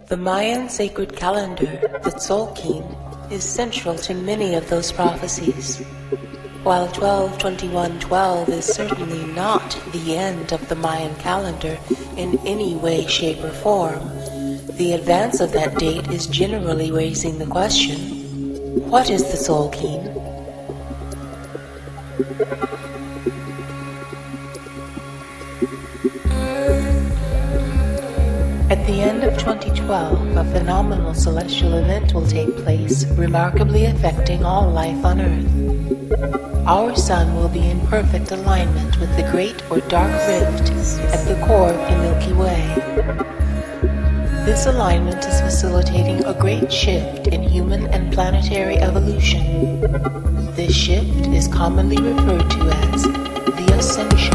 The Mayan sacred calendar, the Tzolk'in, is central to many of those prophecies. While 12-21-12 is certainly not the end of the Mayan calendar in any way, shape, or form, the advance of that date is generally raising the question, what is the Tzolk'in? At the end of 2012, a phenomenal celestial event will take place, remarkably affecting all life on Earth. Our Sun will be in perfect alignment with the Great or Dark Rift at the core of the Milky Way. This alignment is facilitating a great shift in human and planetary evolution. This shift is commonly referred to as the Ascension.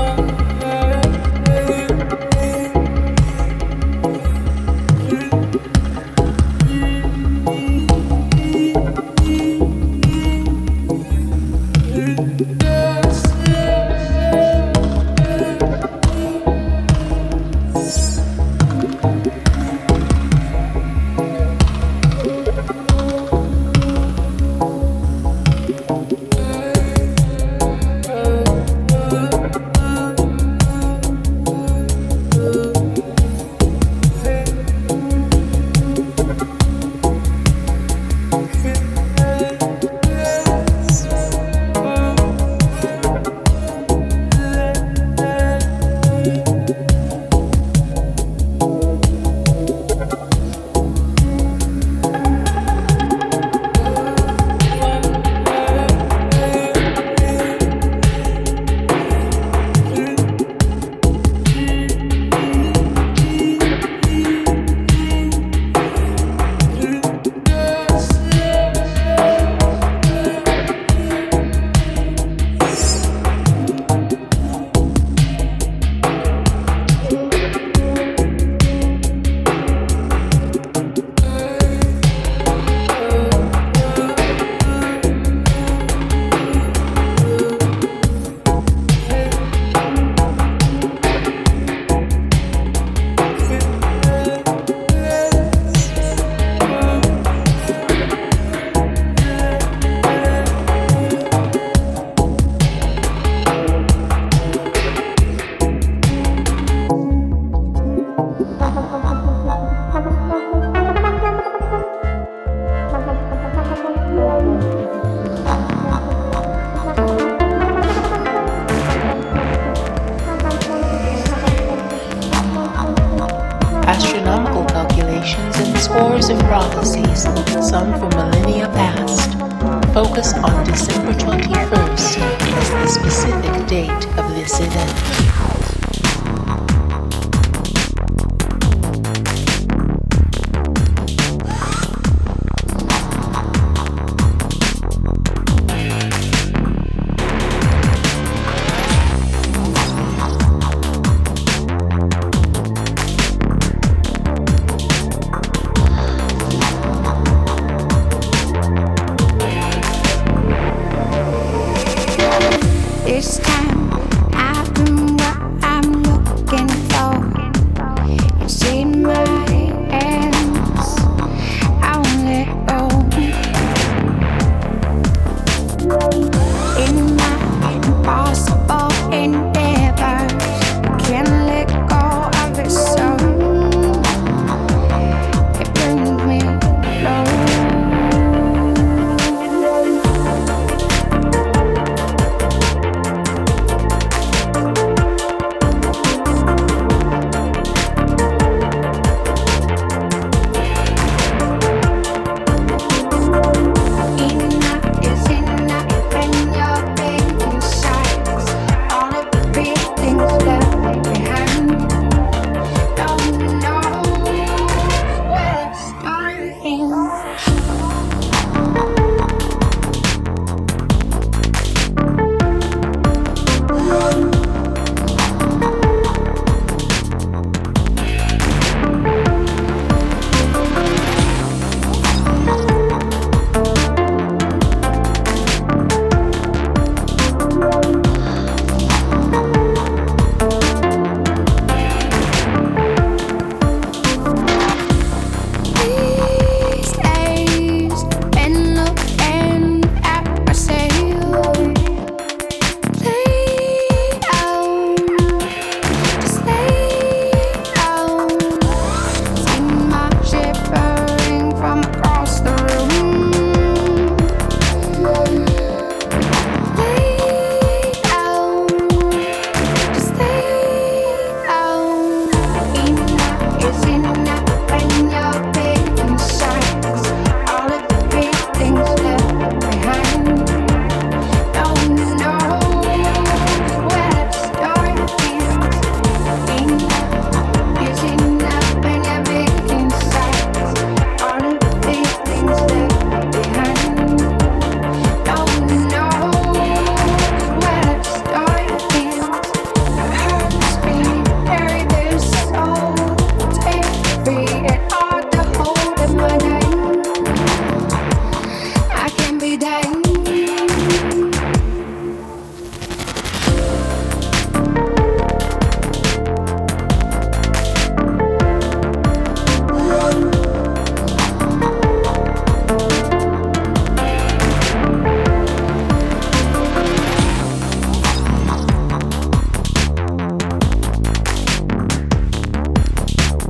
Astronomical calculations and scores of prophecies, some from millennia past, focus on December 21st as the specific date of this event. This time I've been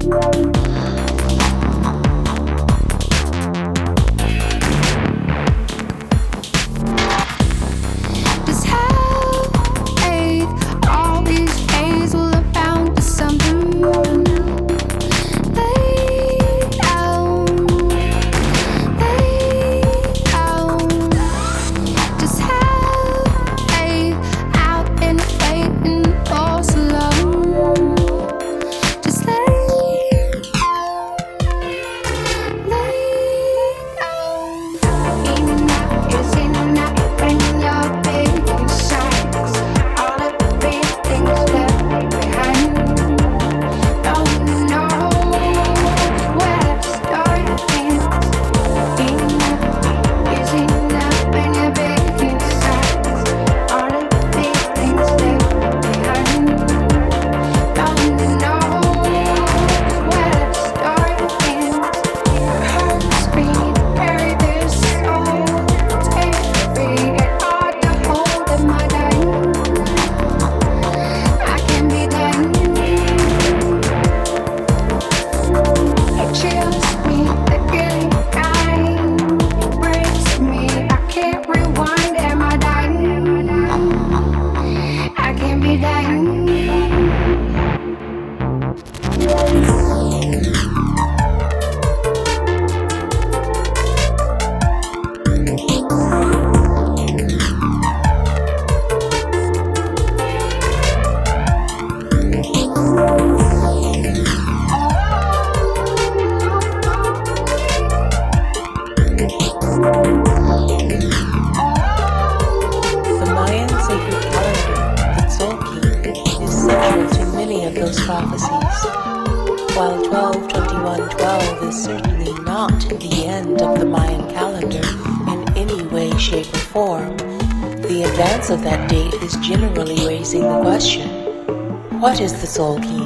What is the Tzolk'in?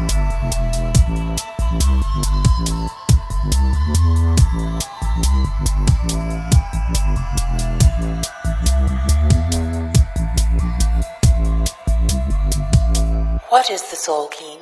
What is the Soul Key?